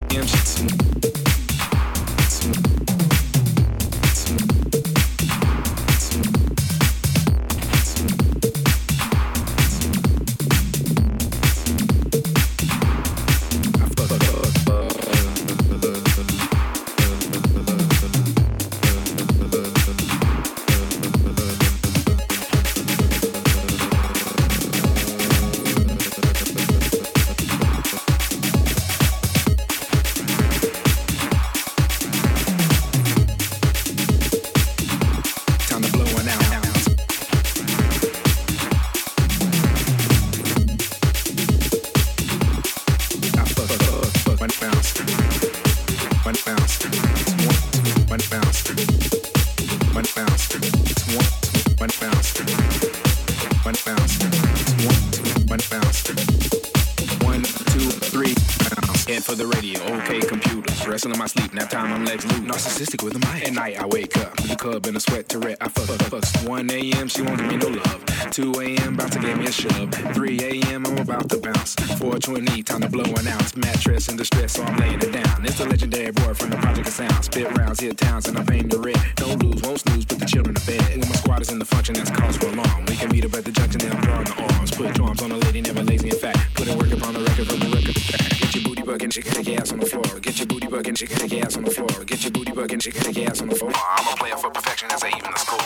For the radio, okay, computers. Wrestling in my sleep, nap time, I'm legs loose. Narcissistic with a mic. At night, I wake up. The club in a sweat to red. I fuck. 1 a.m., she won't give me no love. 2 a.m., about to give me a shove. 3 a.m., I'm about to bounce. 4:20, time to blow one ounce. Mattress in distress, so I'm laying it down. It's the legendary boy from the Project of Sound. Spit rounds, hit towns, and I'm painting the red. Don't lose, won't snooze, put the children to bed. When my squad is in the function, that's cause for alarm. We can meet up at the junction, then I'm drawing the arms. Put your arms on a lady, never lazy, in fact. Put in work upon the record from the record. Get your booty bugging, she can take your ass on the floor. Get your booty bugging, she can take your ass on the floor. Get your booty bugging, she can take your ass on the floor. I'm a player for perfection, that's even the score.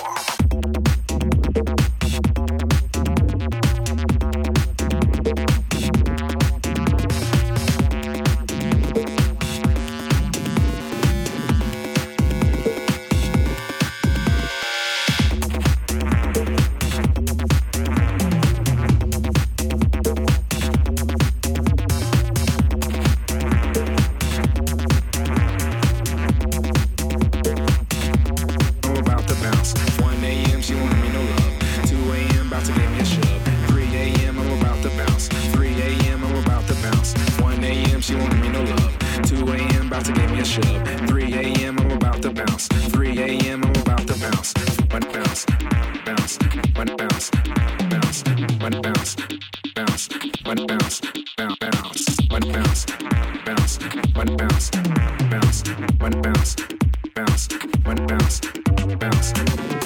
She won't give me no love. 2 a.m. about to give me a shove. 3 a.m. I'm about to bounce. 3 a.m. I'm about to bounce. One bounce, bounce, one bounce, bounce, one bounce, bounce, one bounce, bounce, bounce, one bounce, bounce, one bounce, bounce, one bounce, bounce, one bounce, bounce.